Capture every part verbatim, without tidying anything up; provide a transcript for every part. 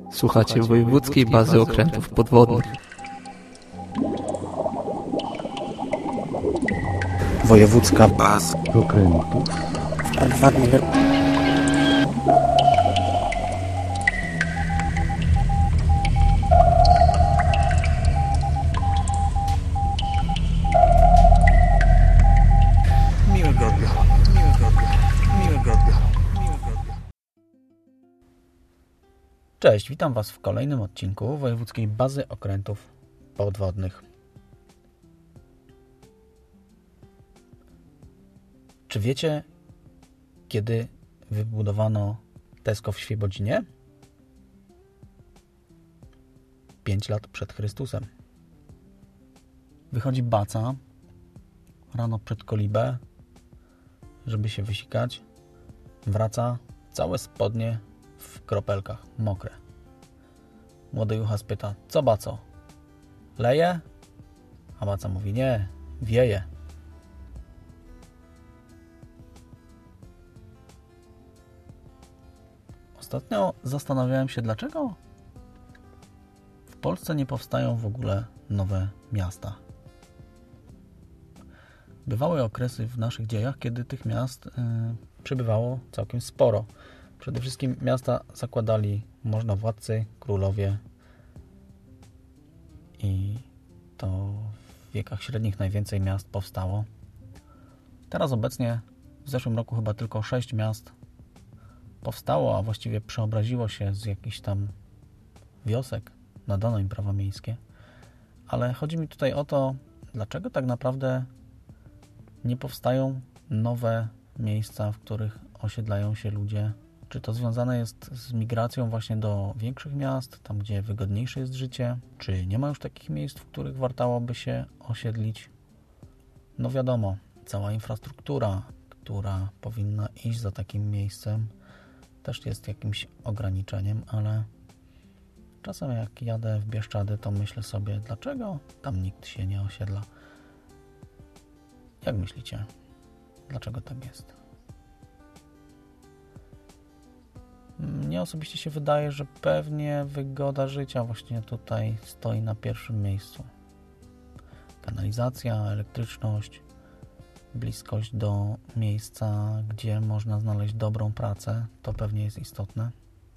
Słuchacie Wojewódzkiej Bazy Okrętów Podwodnych. Wojewódzka Baza Okrętów Podwodnych. Miłego dnia, miłego dnia, miłego dnia, miłego dnia. Cześć, witam Was w kolejnym odcinku Wojewódzkiej Bazy Okrętów Podwodnych. Czy wiecie, kiedy wybudowano Tesco w Świebodzinie? Pięć lat przed Chrystusem. Wychodzi baca rano przed kolibę, żeby się wysikać. Wraca, całe spodnie w kropelkach, mokre. Młody juchas pyta, co baco? Leje? A baca mówi, nie, wieje. Ostatnio zastanawiałem się, dlaczego w Polsce nie powstają w ogóle nowe miasta. Bywały okresy w naszych dziejach, kiedy tych miast yy, przybywało całkiem sporo. Przede wszystkim miasta zakładali możnowładcy, królowie i to w wiekach średnich najwięcej miast powstało. Teraz obecnie w zeszłym roku chyba tylko sześć miast powstało, a właściwie przeobraziło się z jakichś tam wiosek, nadano im prawa miejskie. Ale chodzi mi tutaj o to, dlaczego tak naprawdę nie powstają nowe miejsca, w których osiedlają się ludzie. Czy to związane jest z migracją właśnie do większych miast, tam gdzie wygodniejsze jest życie? Czy nie ma już takich miejsc, w których wartałoby się osiedlić? No wiadomo, cała infrastruktura, która powinna iść za takim miejscem, też jest jakimś ograniczeniem, ale czasem jak jadę w Bieszczady, to myślę sobie, dlaczego tam nikt się nie osiedla? Jak myślicie? Dlaczego tak jest? Mnie osobiście się wydaje, że pewnie wygoda życia właśnie tutaj stoi na pierwszym miejscu. Kanalizacja, elektryczność, bliskość do miejsca, gdzie można znaleźć dobrą pracę, to pewnie jest istotne.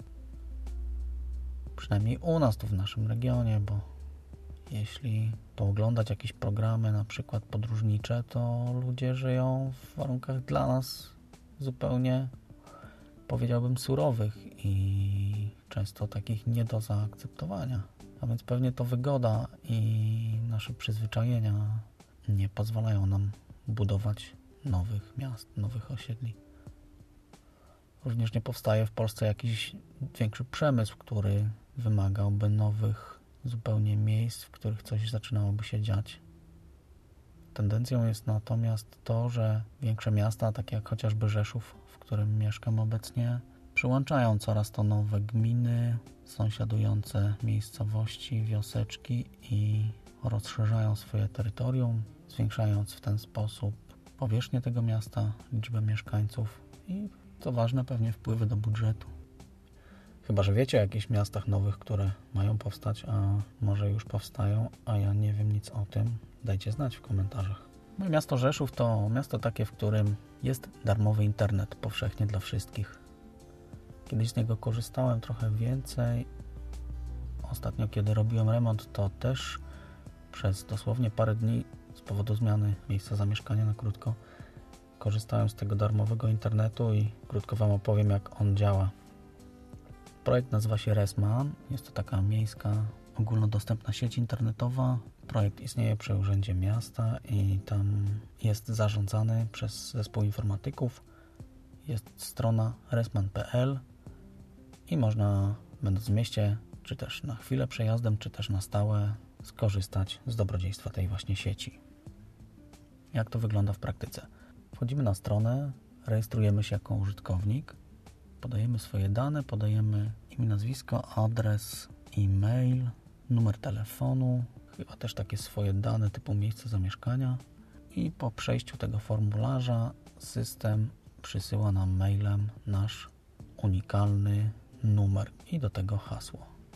Przynajmniej u nas tu w naszym regionie, bo jeśli to oglądać jakieś programy, na przykład podróżnicze, to ludzie żyją w warunkach dla nas zupełnie, powiedziałbym, surowych i często takich nie do zaakceptowania. A więc pewnie to wygoda i nasze przyzwyczajenia nie pozwalają nam budować nowych miast, nowych osiedli. Również nie powstaje w Polsce jakiś większy przemysł, który wymagałby nowych zupełnie miejsc, w których coś zaczynałoby się dziać. Tendencją jest natomiast to, że większe miasta, takie jak chociażby Rzeszów, w którym mieszkam obecnie, przyłączają coraz to nowe gminy, sąsiadujące miejscowości, wioseczki i rozszerzają swoje terytorium, zwiększając w ten sposób powierzchnię tego miasta, liczbę mieszkańców i, co ważne, pewnie wpływy do budżetu. Chyba że wiecie o jakichś miastach nowych, które mają powstać, a może już powstają, a ja nie wiem nic o tym, dajcie znać w komentarzach. Moje miasto Rzeszów to miasto takie, w którym jest darmowy internet powszechnie dla wszystkich. Kiedyś z niego korzystałem trochę więcej. Ostatnio, kiedy robiłem remont, to też przez dosłownie parę dni z powodu zmiany miejsca zamieszkania na krótko korzystałem z tego darmowego internetu i krótko Wam opowiem, jak on działa. Projekt nazywa się Resman. Jest to taka miejska, ogólnodostępna sieć internetowa. Projekt istnieje przy Urzędzie Miasta i tam jest zarządzany przez zespół informatyków. Jest strona resman kropka p l i można, będąc w mieście, czy też na chwilę przejazdem, czy też na stałe, skorzystać z dobrodziejstwa tej właśnie sieci. Jak to wygląda w praktyce? Wchodzimy na stronę, rejestrujemy się jako użytkownik, podajemy swoje dane, podajemy imię, nazwisko, adres, e-mail, numer telefonu, chyba też takie swoje dane typu miejsce zamieszkania i po przejściu tego formularza system przysyła nam mailem nasz unikalny numer i do tego hasło.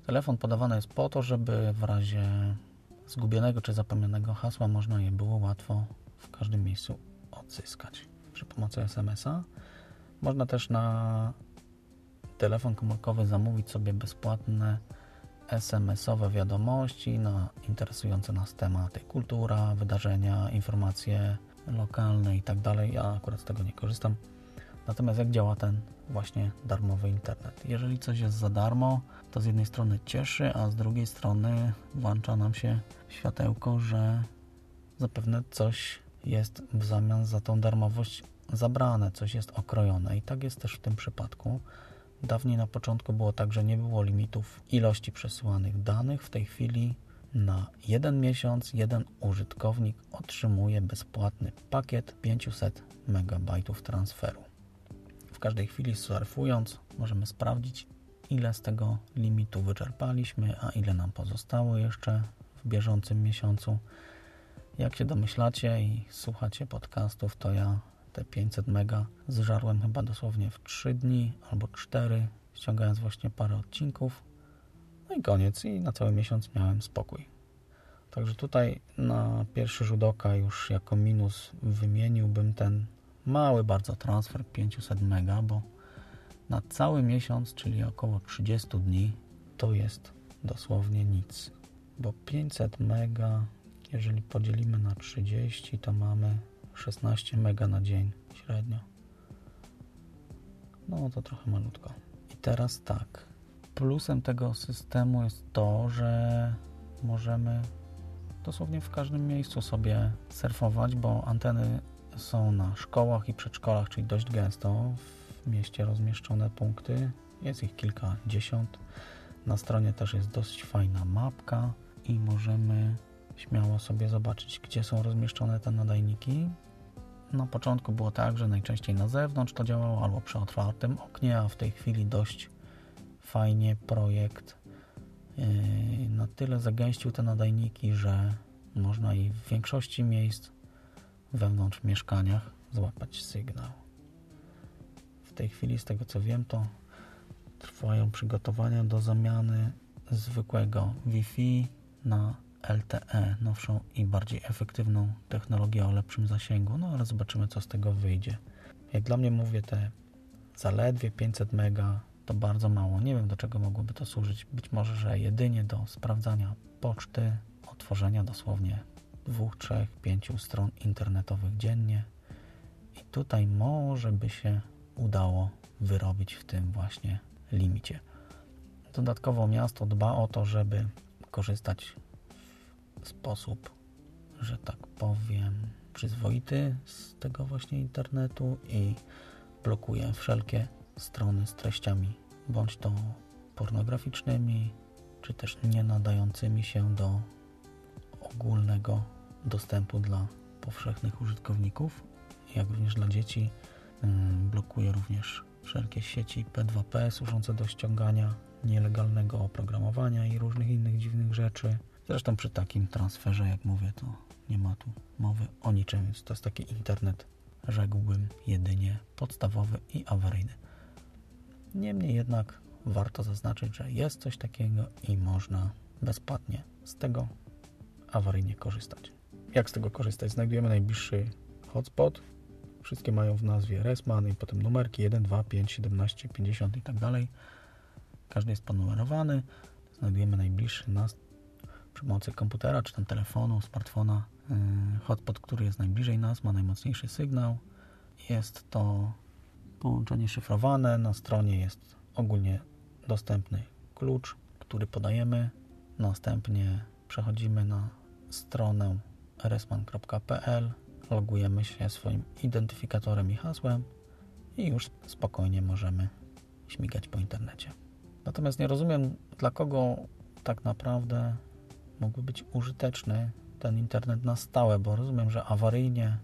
Telefon podawany jest po to, żeby w razie zgubionego czy zapomnianego hasła można je było łatwo w każdym miejscu odzyskać przy pomocy es em es a. Można też na telefon komórkowy zamówić sobie bezpłatne es em es owe wiadomości na interesujące nas tematy, kultura, wydarzenia, informacje lokalne i tak dalej. Ja akurat z tego nie korzystam. Natomiast jak działa ten właśnie darmowy internet? Jeżeli coś jest za darmo, to z jednej strony cieszy, a z drugiej strony włącza nam się światełko, że zapewne coś jest w zamian za tą darmowość zabrane, coś jest okrojone. I tak jest też w tym przypadku. Dawniej na początku było tak, że nie było limitów ilości przesyłanych danych. W tej chwili na jeden miesiąc jeden użytkownik otrzymuje bezpłatny pakiet pięćset megabajtów transferu. W każdej chwili surfując możemy sprawdzić, ile z tego limitu wyczerpaliśmy, a ile nam pozostało jeszcze w bieżącym miesiącu. Jak się domyślacie i słuchacie podcastów, to ja te pięćset mega zżarłem chyba dosłownie w trzy dni albo cztery, ściągając właśnie parę odcinków. No i koniec. I na cały miesiąc miałem spokój. Także tutaj na pierwszy rzut oka już jako minus wymieniłbym ten mały bardzo transfer pięćset mega, bo na cały miesiąc, czyli około trzydzieści dni, to jest dosłownie nic. Bo pięćset mega, jeżeli podzielimy na trzydzieści, to mamy szesnaście mega na dzień średnio. No to trochę malutko. I teraz tak. Plusem tego systemu jest to, że możemy dosłownie w każdym miejscu sobie surfować, bo anteny są na szkołach i przedszkolach, czyli dość gęsto w mieście rozmieszczone punkty. Jest ich kilkadziesiąt. Na stronie też jest dość fajna mapka i możemy śmiało sobie zobaczyć, gdzie są rozmieszczone te nadajniki. Na początku było tak, że najczęściej na zewnątrz to działało albo przy otwartym oknie, a w tej chwili dość fajnie projekt yy, na tyle zagęścił te nadajniki, że można i w większości miejsc wewnątrz w mieszkaniach złapać sygnał. W tej chwili, z tego co wiem, to trwają przygotowania do zamiany zwykłego Wi-Fi na el te e, nowszą i bardziej efektywną technologię o lepszym zasięgu, no ale zobaczymy, co z tego wyjdzie. Jak dla mnie, mówię, te zaledwie pięćset mega to bardzo mało. Nie wiem, do czego mogłoby to służyć. Być może, że jedynie do sprawdzania poczty, otworzenia dosłownie dwóch, trzech, pięciu stron internetowych dziennie i tutaj może by się udało wyrobić w tym właśnie limicie. Dodatkowo miasto dba o to, żeby korzystać w sposób, że tak powiem, przyzwoity z tego właśnie internetu i blokuje wszelkie strony z treściami, bądź to pornograficznymi, czy też nie nadającymi się do ogólnego dostępu dla powszechnych użytkowników, jak również dla dzieci. Blokuje również wszelkie sieci pe dwa pe służące do ściągania nielegalnego oprogramowania i różnych innych dziwnych rzeczy. Zresztą przy takim transferze, jak mówię, to nie ma tu mowy o niczym, więc to jest taki internet, rzekłbym, jedynie podstawowy i awaryjny. Niemniej jednak warto zaznaczyć, że jest coś takiego i można bezpłatnie z tego awaryjnie korzystać. Jak z tego korzystać? Znajdujemy najbliższy hotspot. Wszystkie mają w nazwie Resman i potem numerki jeden, dwa, pięć, siedemnaście, pięćdziesiąt i tak dalej. Każdy jest ponumerowany. Znajdujemy najbliższy nas przy pomocy komputera, czy tam telefonu, smartfona. Hotspot, który jest najbliżej nas, ma najmocniejszy sygnał. Jest to połączenie szyfrowane. Na stronie jest ogólnie dostępny klucz, który podajemy. Następnie przechodzimy na stronę resman kropka pe el, logujemy się swoim identyfikatorem i hasłem i już spokojnie możemy śmigać po internecie. Natomiast nie rozumiem, dla kogo tak naprawdę mógłby być użyteczny ten internet na stałe, bo rozumiem, że awaryjnie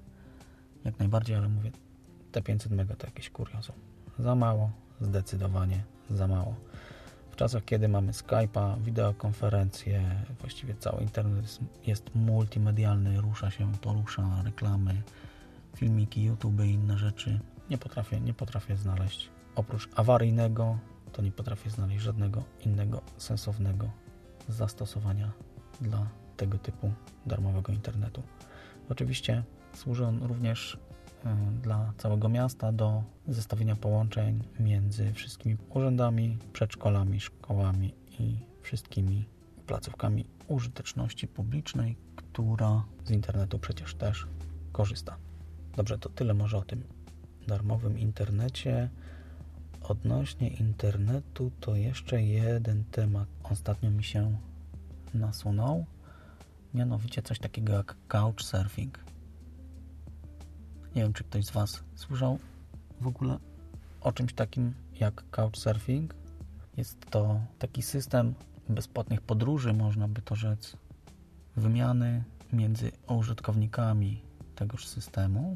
jak najbardziej, ale mówię, te pięćset mega to jakieś kuriozum. Za mało, zdecydowanie za mało. W czasach, kiedy mamy Skype'a, wideokonferencje, właściwie cały internet jest multimedialny, rusza się, porusza, reklamy, filmiki, YouTube i inne rzeczy. Nie potrafię, nie potrafię znaleźć oprócz awaryjnego to nie potrafię znaleźć żadnego innego sensownego zastosowania dla tego typu darmowego internetu. Oczywiście służy on również dla całego miasta do zestawienia połączeń między wszystkimi urzędami, przedszkolami, szkołami i wszystkimi placówkami użyteczności publicznej, która z internetu przecież też korzysta. Dobrze, to tyle może o tym darmowym internecie. Odnośnie internetu to jeszcze jeden temat ostatnio mi się nasunął, mianowicie coś takiego jak couchsurfing. Nie wiem, czy ktoś z Was słyszał w ogóle o czymś takim jak couchsurfing. Jest to taki system bezpłatnych podróży, można by to rzec, wymiany między użytkownikami tegoż systemu.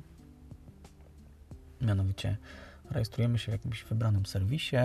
Mianowicie rejestrujemy się w jakimś wybranym serwisie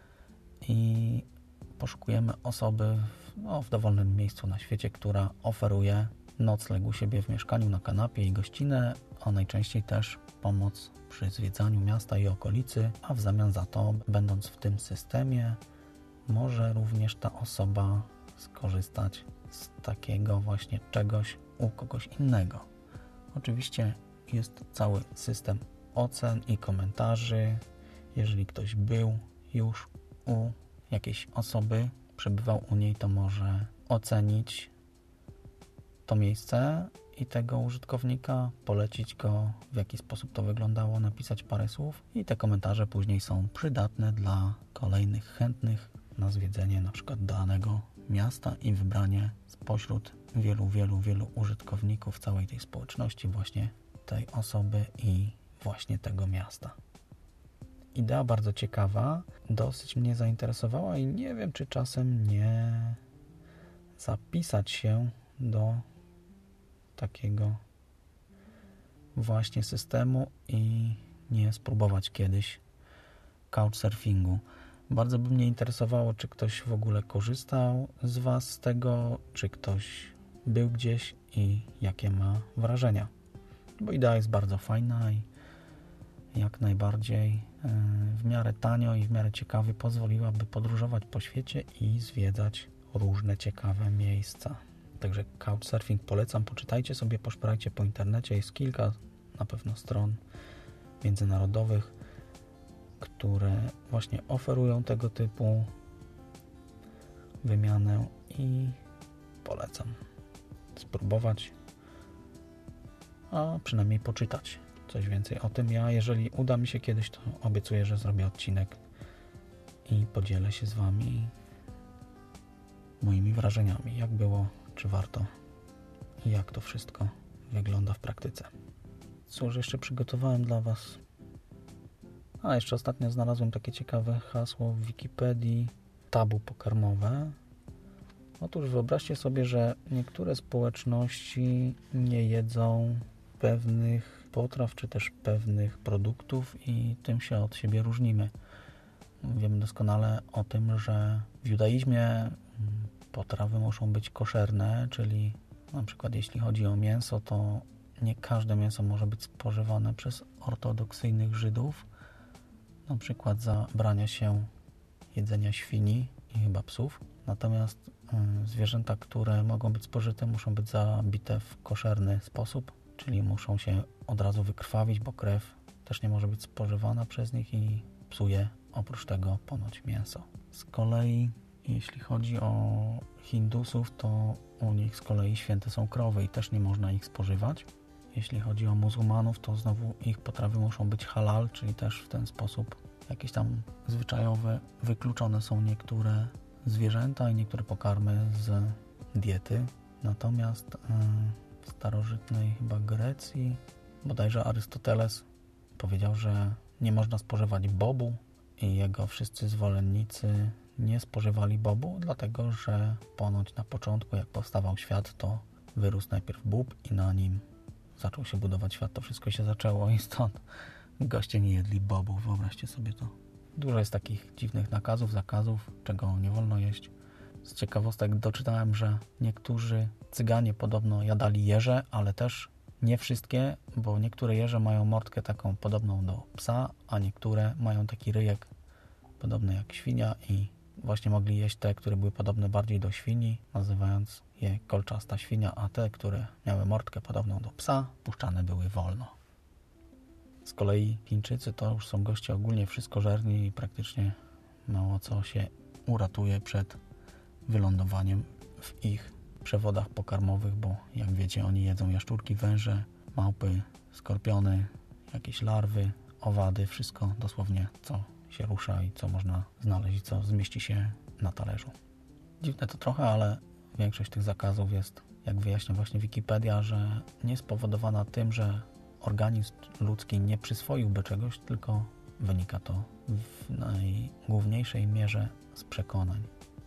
i poszukujemy osoby w, no, w dowolnym miejscu na świecie, która oferuje nocleg u siebie w mieszkaniu na kanapie i gościnę, a najczęściej też pomoc przy zwiedzaniu miasta i okolicy, a w zamian za to, będąc w tym systemie, może również ta osoba skorzystać z takiego właśnie czegoś u kogoś innego. Oczywiście jest cały system ocen i komentarzy. Jeżeli ktoś był już u jakiejś osoby, przebywał u niej, to może ocenić to miejsce i tego użytkownika, polecić go, w jaki sposób to wyglądało, napisać parę słów i te komentarze później są przydatne dla kolejnych chętnych na zwiedzenie na przykład danego miasta i wybranie spośród wielu, wielu, wielu użytkowników całej tej społeczności właśnie tej osoby i właśnie tego miasta. Idea bardzo ciekawa, dosyć mnie zainteresowała i nie wiem, czy czasem nie zapisać się do takiego właśnie systemu i nie spróbować kiedyś couchsurfingu. Bardzo by mnie interesowało, czy ktoś w ogóle korzystał z Was z tego, czy ktoś był gdzieś i jakie ma wrażenia. Bo idea jest bardzo fajna i jak najbardziej w miarę tanio i w miarę ciekawie pozwoliłaby podróżować po świecie i zwiedzać różne ciekawe miejsca. Także couchsurfing polecam, poczytajcie sobie, poszperajcie po internecie, jest kilka na pewno stron międzynarodowych, które właśnie oferują tego typu wymianę i polecam spróbować, a przynajmniej poczytać coś więcej o tym. Ja, jeżeli uda mi się kiedyś, to obiecuję, że zrobię odcinek i podzielę się z Wami moimi wrażeniami, jak było, czy warto i jak to wszystko wygląda w praktyce. Cóż, jeszcze przygotowałem dla Was. A, jeszcze ostatnio znalazłem takie ciekawe hasło w Wikipedii, tabu pokarmowe. Otóż wyobraźcie sobie, że niektóre społeczności nie jedzą pewnych potraw, czy też pewnych produktów i tym się od siebie różnimy. Wiemy doskonale o tym, że w judaizmie potrawy muszą być koszerne, czyli na przykład jeśli chodzi o mięso, to nie każde mięso może być spożywane przez ortodoksyjnych Żydów, na przykład zabrania się jedzenia świni i chyba psów. Natomiast y, zwierzęta, które mogą być spożyte, muszą być zabite w koszerny sposób, czyli muszą się od razu wykrwawić, bo krew też nie może być spożywana przez nich i psuje oprócz tego ponoć mięso. Z kolei jeśli chodzi o Hindusów, to u nich z kolei święte są krowy i też nie można ich spożywać. Jeśli chodzi o muzułmanów, to znowu ich potrawy muszą być halal, czyli też w ten sposób jakieś tam zwyczajowe wykluczone są niektóre zwierzęta i niektóre pokarmy z diety. Natomiast w starożytnej chyba Grecji bodajże Arystoteles powiedział, że nie można spożywać bobu i jego wszyscy zwolennicy nie spożywali bobu, dlatego że ponoć na początku, jak powstawał świat, to wyrósł najpierw bób i na nim zaczął się budować świat. To wszystko się zaczęło i stąd goście nie jedli bobu. Wyobraźcie sobie to. Dużo jest takich dziwnych nakazów, zakazów, czego nie wolno jeść. Z ciekawostek doczytałem, że niektórzy cyganie podobno jadali jeże, ale też nie wszystkie, bo niektóre jeże mają mordkę taką podobną do psa, a niektóre mają taki ryjek podobne jak świnia i właśnie mogli jeść te, które były podobne bardziej do świni, nazywając je kolczasta świnia, a te, które miały mordkę podobną do psa, puszczane były wolno. Z kolei Chińczycy to już są goście ogólnie wszystkożerni i praktycznie mało co się uratuje przed wylądowaniem w ich przewodach pokarmowych, bo jak wiecie, oni jedzą jaszczurki, węże, małpy, skorpiony, jakieś larwy, owady, wszystko dosłownie co się rusza i co można znaleźć, co zmieści się na talerzu. Dziwne to trochę, ale większość tych zakazów jest, jak wyjaśnia właśnie Wikipedia, że nie spowodowana tym, że organizm ludzki nie przyswoiłby czegoś, tylko wynika to w najgłówniejszej mierze z przekonań.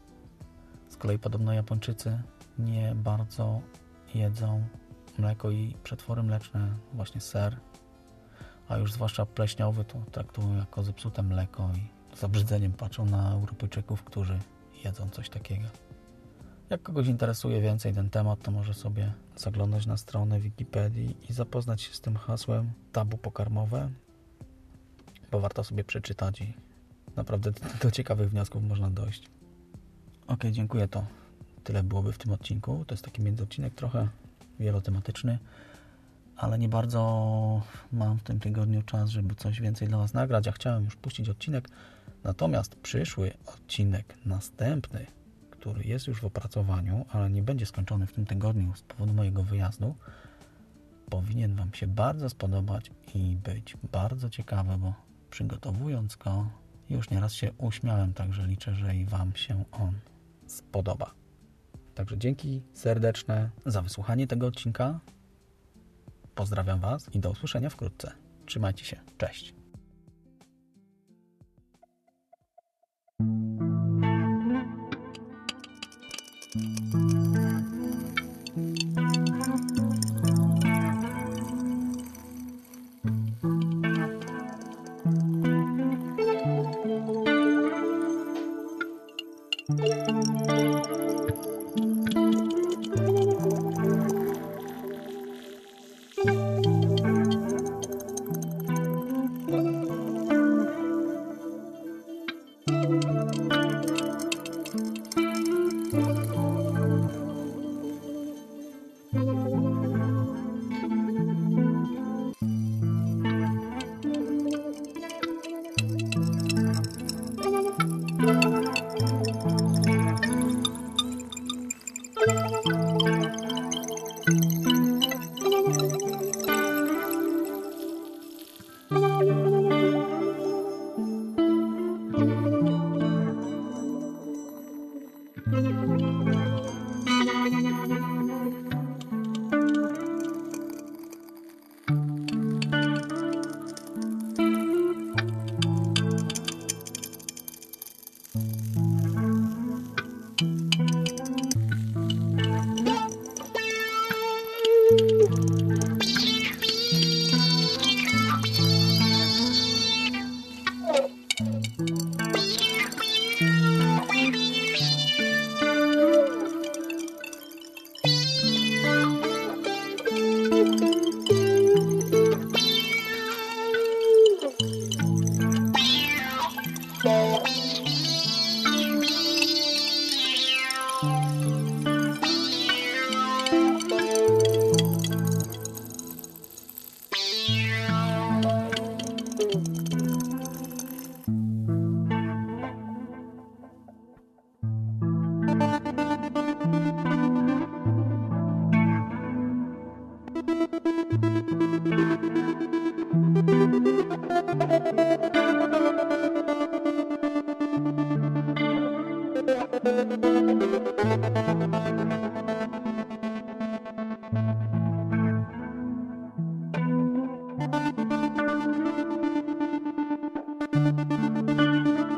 Z kolei podobno Japończycy nie bardzo jedzą mleko i przetwory mleczne, właśnie ser, a już zwłaszcza pleśniowy to traktują jako zepsute mleko i z obrzydzeniem patrzą na Europejczyków, którzy jedzą coś takiego. Jak kogoś interesuje więcej ten temat, to może sobie zaglądać na stronę Wikipedii i zapoznać się z tym hasłem tabu pokarmowe, bo warto sobie przeczytać i naprawdę do ciekawych wniosków można dojść. Ok, dziękuję, to tyle byłoby w tym odcinku. To jest taki międzyodcinek trochę wielotematyczny, ale nie bardzo mam w tym tygodniu czas, żeby coś więcej dla Was nagrać. Ja chciałem już puścić odcinek, natomiast przyszły odcinek, następny, który jest już w opracowaniu, ale nie będzie skończony w tym tygodniu z powodu mojego wyjazdu, powinien Wam się bardzo spodobać i być bardzo ciekawy, bo przygotowując go już nieraz się uśmiałem, także liczę, że i Wam się on spodoba. Także dzięki serdeczne za wysłuchanie tego odcinka. Pozdrawiam Was i do usłyszenia wkrótce. Trzymajcie się. Cześć.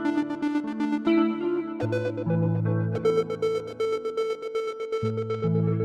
Thank you.